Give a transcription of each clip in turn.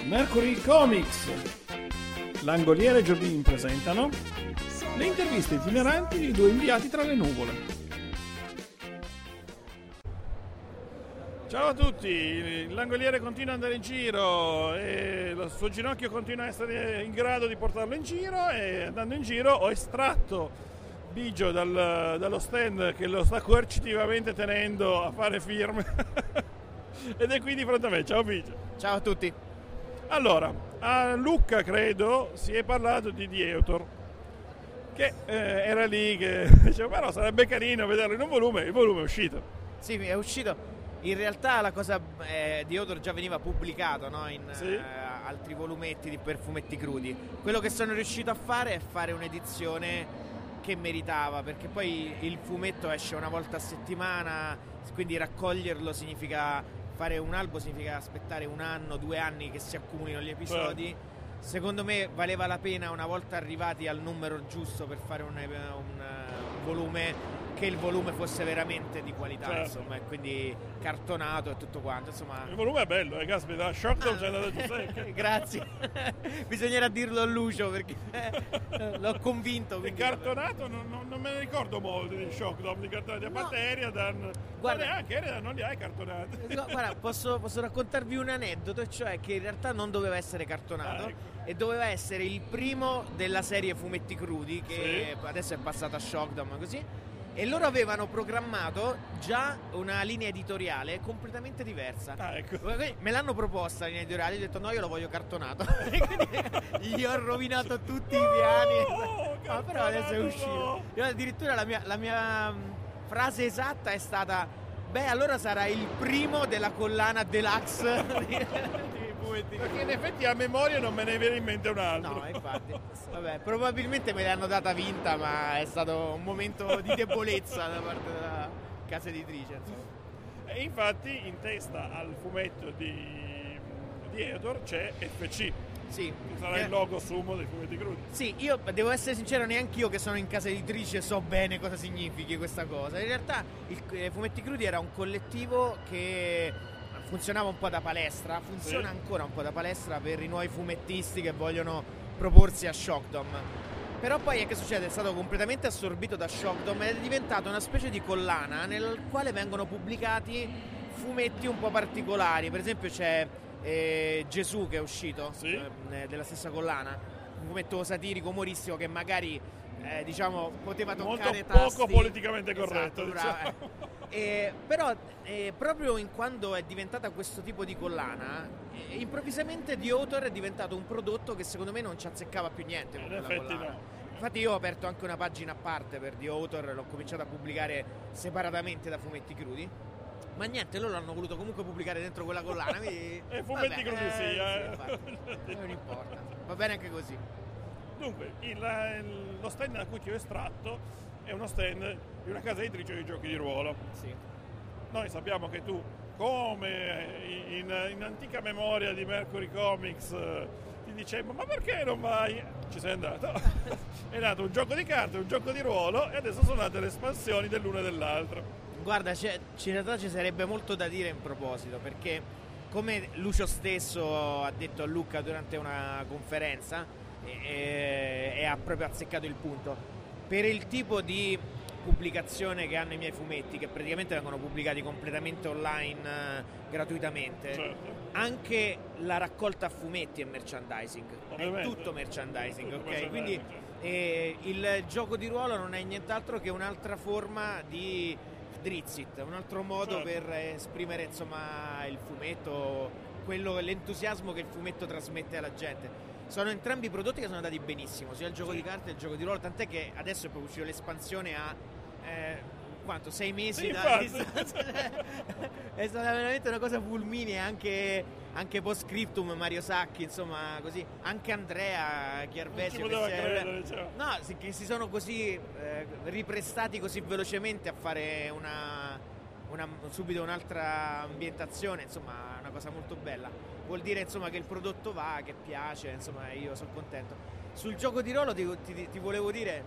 Mercury Comics, Langoliere e Giobin presentano le interviste itineranti di due inviati tra le nuvole. Ciao a tutti, il Langoliere continua ad andare in giro e il suo ginocchio continua a essere in grado di portarlo in giro, e andando in giro ho estratto Bigio dallo stand che lo sta coercitivamente tenendo a fare firme ed è qui di fronte a me. Ciao Bigio. Ciao a tutti. Allora, a Lucca credo si è parlato di The Author, che era lì che dicevo però sarebbe carino vederlo in un volume. Il volume è uscito. Sì, è uscito. In realtà la cosa di Author già veniva pubblicato, no? In Sì. altri volumetti per fumetti crudi. Quello che sono riuscito a fare è fare un'edizione che meritava, perché poi il fumetto esce una volta a settimana, quindi raccoglierlo significa fare un albo, significa aspettare 1 anno, 2 anni che si accumulino gli episodi. Secondo me valeva la pena, una volta arrivati al numero giusto, per fare un volume, che il volume fosse veramente di qualità, Certo. insomma, e quindi cartonato e tutto quanto, insomma. Il volume è bello, caspita, Shockdom c'è andato giù secca. Grazie. Bisognerà dirlo a Lucio, perché l'ho convinto. Il quindi cartonato non me ne ricordo molto di Shockdom, di cartonati a No. batteria, Guarda. neanche Eridan non li hai cartonati. No, guarda, posso raccontarvi un aneddoto, e cioè che in realtà non doveva essere cartonato, ecco. e doveva essere il primo della serie Fumetti Crudi, che adesso è passata a Shockdom, così. E loro avevano programmato già una linea editoriale completamente diversa. Ah, ecco. Me l'hanno proposta la linea editoriale, ho detto no, io lo voglio cartonato. E quindi gli ho rovinato tutti i piani. Ma però adesso è uscito. No. Io addirittura la mia frase esatta è stata: beh, allora sarà il primo della collana deluxe di fumetti. Perché in effetti a memoria non me ne viene in mente un altro. No, infatti. Vabbè, probabilmente me l'hanno data vinta, ma è stato un momento di debolezza da parte della casa editrice, insomma. E infatti in testa al fumetto di Author c'è FC, Sì. che sarà il logo sumo dei fumetti crudi. Sì, io devo essere sincero, neanche io che sono in casa editrice so bene cosa significhi questa cosa. In realtà Fumetti Crudi era un collettivo che funzionava un po' da palestra, funziona ancora un po' da palestra per i nuovi fumettisti che vogliono proporsi a Shockdom. Però poi che succede? È stato completamente assorbito da Shockdom ed è diventato una specie di collana nel quale vengono pubblicati fumetti un po' particolari. Per esempio c'è Gesù, che è uscito della stessa collana, un fumetto satirico umoristico che magari diciamo poteva toccare molto tasti. poco politicamente corretto, Esatto, bravo, diciamo. però proprio in quando è diventata questo tipo di collana, improvvisamente The Author è diventato un prodotto che secondo me non ci azzeccava più niente con In quella effetti collana. no. Infatti io ho aperto anche una pagina a parte per The Author, l'ho cominciato a pubblicare separatamente da Fumetti Crudi, ma niente, loro l'hanno voluto comunque pubblicare dentro quella collana. Quindi, Fumetti Crudi sì, infatti, non importa, va bene anche così. Dunque, lo stand da cui ti ho estratto è uno stand di una casa editrice di giochi di ruolo. Sì. Noi sappiamo che tu, come in antica memoria di Mercury Comics, ti dicevo ma perché non vai? Ci sei andato. È nato un gioco di carte, un gioco di ruolo, e adesso sono nate le espansioni dell'uno e dell'altro. Guarda, in realtà ci sarebbe molto da dire in proposito, perché come Lucio stesso ha detto a Lucca durante una conferenza, e ha proprio azzeccato il punto, per il tipo di pubblicazione che hanno i miei fumetti, che praticamente vengono pubblicati completamente online, gratuitamente, Certo. anche la raccolta a fumetti è merchandising, Ovviamente. è tutto merchandising, Tutto ok? merchandising, Quindi certo. il gioco di ruolo non è nient'altro che un'altra forma di Drizzt, un altro modo Certo. per esprimere, insomma, il fumetto, l'entusiasmo che il fumetto trasmette alla gente. Sono entrambi prodotti che sono andati benissimo, sia il gioco di carte che il gioco di ruolo, tant'è che adesso è proprio uscito l'espansione a 6 mesi Sì, da infatti. distanza. È stata veramente una cosa fulminea, anche post scriptum Mario Sacchi, insomma, così, anche Andrea Chiarvesio, Non ci poteva credere, diciamo. no, che si sono così riprestati così velocemente a fare subito un'altra ambientazione, insomma, una cosa molto bella. Vuol dire, insomma, che il prodotto va, che piace, insomma, io sono contento. Sul gioco di ruolo ti volevo dire,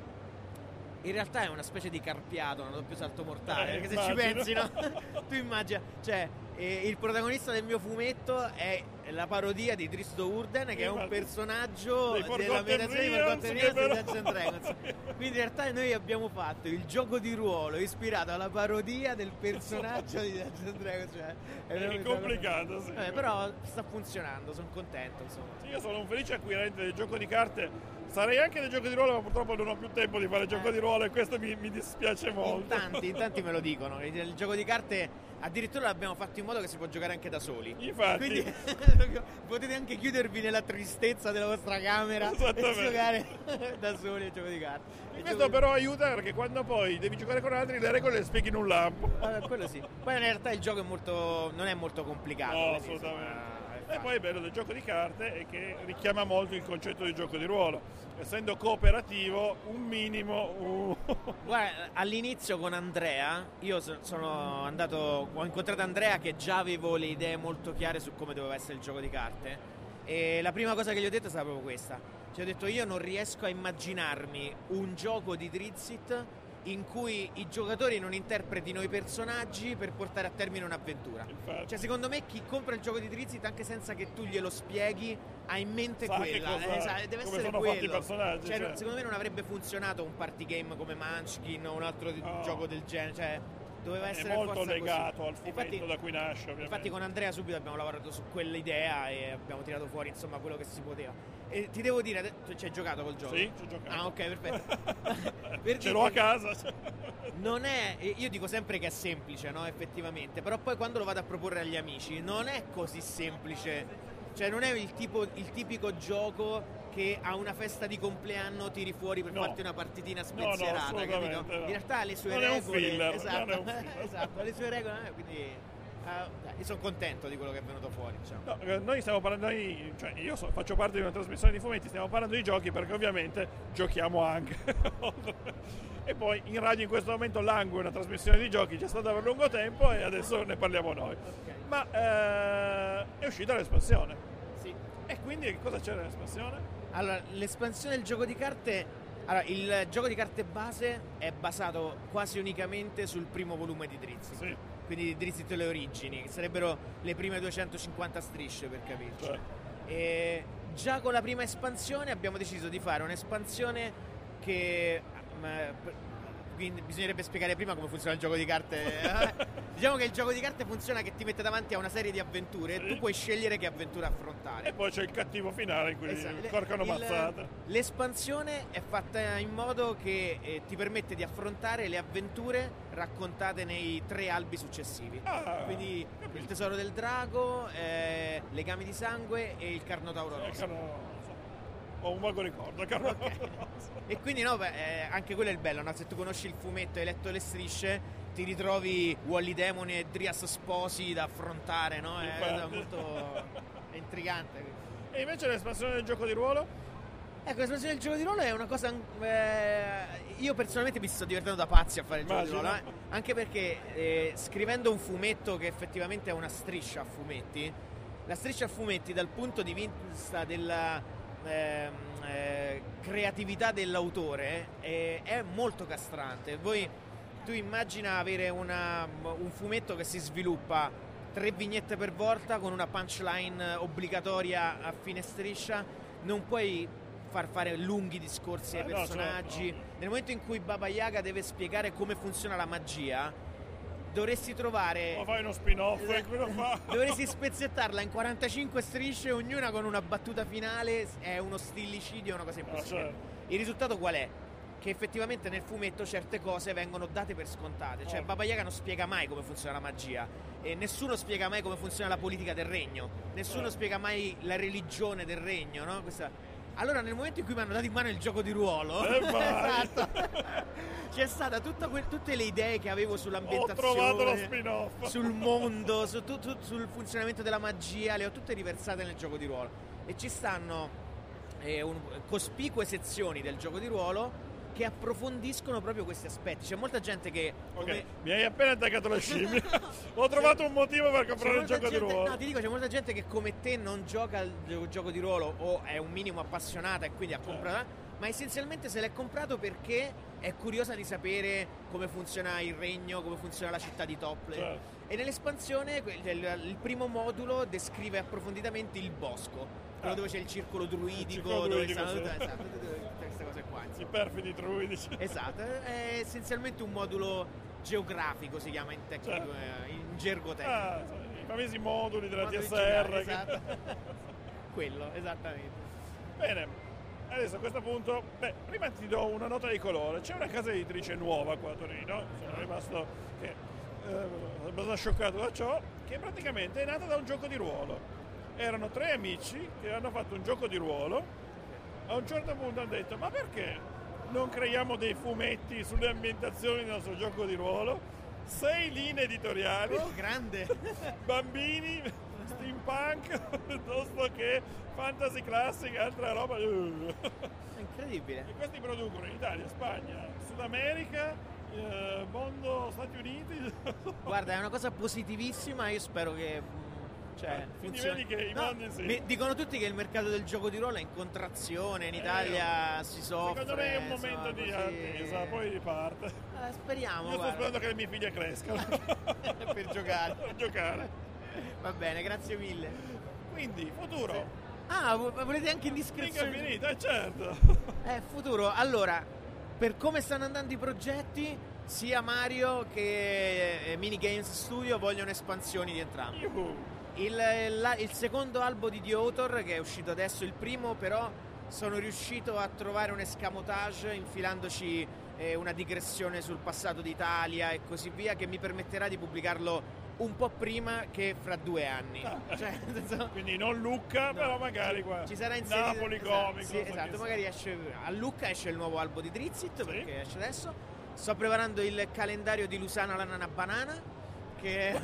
in realtà è una specie di carpiato, un doppio salto mortale, perché se ci immagino. pensi, no? Tu immagina, cioè il protagonista del mio fumetto è la parodia di Tristo Urden, che è un personaggio della Forgotten meditazione di Forgotten Realms di Realms, Dungeons and Dragons. Quindi in realtà noi abbiamo fatto il gioco di ruolo ispirato alla parodia del personaggio di Dungeons and Dragons. Cioè, è complicato, sì. Però sta funzionando, sono contento, insomma. Sì, io sono un felice acquirente del gioco di carte. Sarei anche del gioco di ruolo, ma purtroppo non ho più tempo di fare gioco di ruolo e questo mi dispiace molto. In tanti me lo dicono. Il gioco di carte addirittura l'abbiamo fatto in modo che si può giocare anche da soli. Infatti. Quindi potete anche chiudervi nella tristezza della vostra camera e giocare da soli al gioco di carte. Questo però aiuta perché quando poi devi giocare con altri le regole le spieghi in un lampo. Quello sì. Poi in realtà il gioco non è molto complicato. No, assolutamente. E poi il bello del gioco di carte è che richiama molto il concetto di gioco di ruolo. Essendo cooperativo, un minimo. Guarda, all'inizio con Andrea, io ho incontrato Andrea che già avevo le idee molto chiare su come doveva essere il gioco di carte. E la prima cosa che gli ho detto è stata proprio questa. Cioè, ho detto, io non riesco a immaginarmi un gioco di Drizzt in cui i giocatori non interpretino i personaggi per portare a termine un'avventura. Infatti. Cioè, secondo me chi compra il gioco di Drizzt, anche senza che tu glielo spieghi, ha in mente quella. Deve essere quello. I personaggi, cioè, secondo me non avrebbe funzionato un party game come Munchkin o un altro gioco del genere. Cioè, doveva essere molto legato così. Al fumetto da cui nasce, ovviamente. Infatti con Andrea subito abbiamo lavorato su quell'idea e abbiamo tirato fuori insomma quello che si poteva. E ti devo dire, tu ci hai giocato col gioco? Sì, ci ho giocato. Ah, ok, perfetto. Ce l'ho a casa. Non è, io dico sempre che è semplice, no, effettivamente, però poi quando lo vado a proporre agli amici non è così semplice. Cioè non è il tipico gioco che a una festa di compleanno tiri fuuri per farti una partitina spensierata, capito? In realtà ha le sue regole. È un filler, esatto, esatto, ha le sue regole, quindi io sono contento di quello che è venuto fuori, diciamo. No, noi stiamo parlando io faccio parte di una trasmissione di fumetti, stiamo parlando di giochi perché ovviamente giochiamo anche. E poi in radio in questo momento langue una trasmissione di giochi, c'è stata per lungo tempo e adesso ne parliamo noi. Okay. Ma è uscita l'espansione. Sì. E quindi cosa c'è nell'espansione? Allora, l'espansione del gioco di carte. Allora, il gioco di carte base è basato quasi unicamente sul primo volume di Drizzt. Sì. Quindi Drizzt le origini, che sarebbero le prime 250 strisce, per capirci. Cioè. E già con la prima espansione abbiamo deciso di fare un'espansione che quindi bisognerebbe spiegare prima come funziona il gioco di carte. Diciamo che il gioco di carte funziona che ti mette davanti a una serie di avventure e tu puoi scegliere che avventura affrontare. E poi c'è il cattivo finale in cui corcano mazzate. L'espansione è fatta in modo che ti permette di affrontare le avventure raccontate nei 3 albi successivi. Quindi il tesoro del drago, legami di sangue e il Carnotauro rosso. Ho un vago ricordo, okay. E quindi anche quello è il bello, no? Se tu conosci il fumetto e hai letto le strisce, ti ritrovi Wally Demon e Drias sposi da affrontare, no? È molto intrigante. E invece l'espansione del gioco di ruolo? Ecco, l'espansione del gioco di ruolo è una cosa. Io personalmente mi sto divertendo da pazzi a fare il gioco di ruolo, anche perché scrivendo un fumetto che effettivamente è una striscia a fumetti, la striscia a fumetti dal punto di vista della creatività dell'autore è molto castrante. Tu immagina avere un fumetto che si sviluppa 3 vignette per volta con una punchline obbligatoria a fine striscia, non puoi far fare lunghi discorsi ai personaggi. No. Nel momento in cui Baba Yaga deve spiegare come funziona la magia, dovresti trovare. Ma fai uno spin-off e quello fa. Dovresti spezzettarla in 45 strisce, ognuna con una battuta finale. È uno stillicidio, è una cosa impossibile. Certo. Il risultato qual è? Che effettivamente nel fumetto certe cose vengono date per scontate. Cioè Baba Yaga non spiega mai come funziona la magia, e nessuno spiega mai come funziona la politica del regno, nessuno spiega mai la religione del regno, no? Allora nel momento in cui mi hanno dato in mano il gioco di ruolo, esatto, c'è stata tutte le idee che avevo sull'ambientazione, ho trovato lo spin-off, sul mondo, sul funzionamento della magia, le ho tutte riversate nel gioco di ruolo, e ci stanno cospicue sezioni del gioco di ruolo che approfondiscono proprio questi aspetti. C'è molta gente che mi hai appena attaccato la scimmia. Ho trovato un motivo per comprare il gioco di ruolo. No, ti dico, c'è molta gente che come te non gioca al gioco di ruolo o è un minimo appassionata e quindi ha comprato, ma essenzialmente se l'è comprato perché è curiosa di sapere come funziona il regno, come funziona la città di Tople. Certo. E nell'espansione il primo modulo descrive approfonditamente il bosco, quello dove c'è il circolo druidico, dove stanno tutte queste cose qua. I perfidi druidici. Esatto, è essenzialmente un modulo geografico, si chiama in gergo tecnico. I famosi moduli della Moduli TSR. geografici, esatto. Quello, esattamente. Bene, adesso a questo punto, prima ti do una nota di colore. C'è una casa editrice nuova qua a Torino, sono rimasto abbastanza scioccato da ciò, che praticamente è nata da un gioco di ruolo. Erano 3 amici che hanno fatto un gioco di ruolo. A un certo punto hanno detto: ma perché non creiamo dei fumetti sulle ambientazioni del nostro gioco di ruolo? 6 linee editoriali, grande, bambini, steampunk, piuttosto che fantasy classic, altra roba. Incredibile. E questi producono in Italia, Spagna, Sud America, mondo, Stati Uniti. Guarda, è una cosa positivissima, io spero che quindi funzioni. vedi che i mondi Dicono tutti che il mercato del gioco di ruolo è in contrazione, in Italia si soffre. Secondo me è un momento di attesa, poi riparte. Speriamo. Io sto sperando che le mie figlie crescano. Per giocare. Per giocare. Va bene, grazie mille. Quindi, futuro. Volete anche indiscrezioni? Mica finita, certo. Futuro. Allora, per come stanno andando i progetti, sia Mario che Minigames Studio vogliono espansioni di entrambi. Il secondo albo di The Author, che è uscito adesso, il primo, però sono riuscito a trovare un escamotage infilandoci una digressione sul passato d'Italia e così via, che mi permetterà di pubblicarlo un po' prima che fra 2 anni. Cioè, nel senso, quindi non Lucca, no, però magari qua ci sarà inserito Napoli Comics. Sì, esatto, magari esce a Lucca, esce il nuovo albo di Drizzt, perché esce adesso. Sto preparando il calendario di Lusana la Nana Banana, che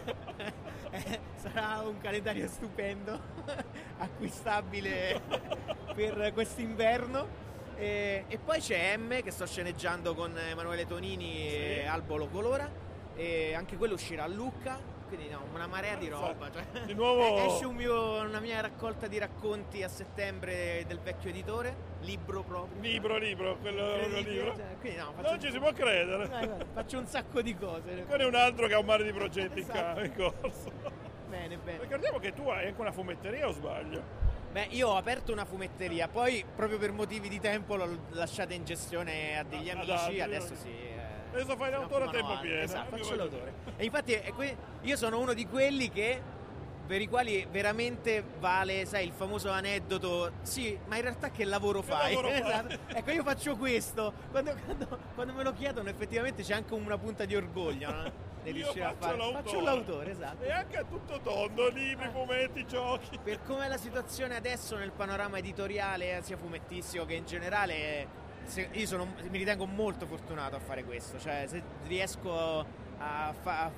sarà un calendario stupendo, acquistabile per quest'inverno. E poi c'è M, che sto sceneggiando con Emanuele Tonini e Albo lo colora, e anche quello uscirà a Lucca, quindi una marea di roba. Cioè, di nuovo esce una mia raccolta di racconti a settembre del vecchio editore, libro proprio. Libro, quello libro. Cioè, quindi, non ci si può credere. Faccio un sacco di cose. Quello è un altro che ha un mare di progetti in corso. Bene. Ricordiamo che tu hai anche una fumetteria, o sbaglio? Io ho aperto una fumetteria, poi proprio per motivi di tempo l'ho lasciata in gestione a degli amici, adesso sì. Adesso fai l'autore a tempo pieno. Esatto, faccio l'autore. E infatti io sono uno di quelli per i quali veramente vale, sai, il famoso aneddoto: sì, ma in realtà che lavoro fai? Esatto. Ecco, io faccio questo. Quando me lo chiedono, effettivamente c'è anche una punta di orgoglio, no? Faccio l'autore, esatto. E anche a tutto tondo, libri, fumetti, giochi. Per come è la situazione adesso nel panorama editoriale, sia fumettistico che in generale, mi ritengo molto fortunato a fare questo. Cioè, se riesco a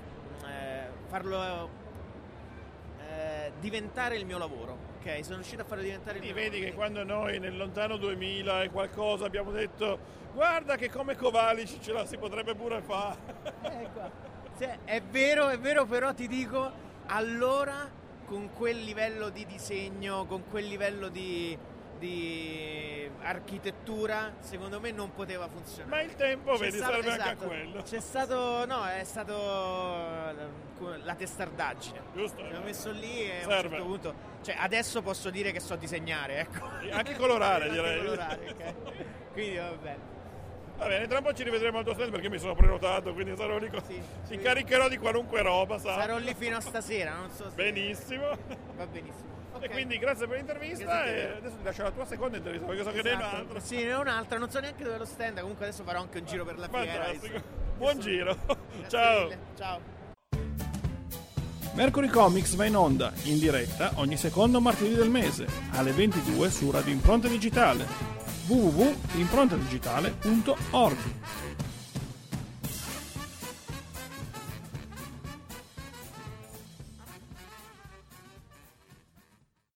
farlo diventare il mio lavoro, ok? Sono riuscito a farlo diventare il mio lavoro. Vedi che quando noi nel lontano 2000 e qualcosa abbiamo detto: guarda che come Covalici ce la si potrebbe pure fare. Ecco. È vero, però ti dico, allora con quel livello di disegno, con quel livello di architettura, secondo me non poteva funzionare. Ma il tempo, serve anche a quello. È stato la testardaggine. Giusto. Mi ho messo lì e a un certo punto, cioè adesso posso dire che so disegnare, ecco. Anche colorare, direi. Anche colorare, okay. Quindi va bene. Va bene, tra un po' ci rivedremo al tuo stand, perché mi sono prenotato, quindi sarò lì. Ti caricherò di qualunque roba, sai? Sarò lì fino a stasera, non so se... Benissimo. Va benissimo. Okay. E quindi grazie per l'intervista, e adesso ti lascio la tua seconda intervista, perché so che ne è un'altra. Sì, ne è un'altra, non so neanche dove è lo stand, comunque adesso farò anche un giro per la fiera. Fantastico. Buon giro. Ciao. Ciao. Mercury Comics va in onda, in diretta, ogni secondo martedì del mese, alle 22 su Radio Impronta Digitale. www.improntadigitale.org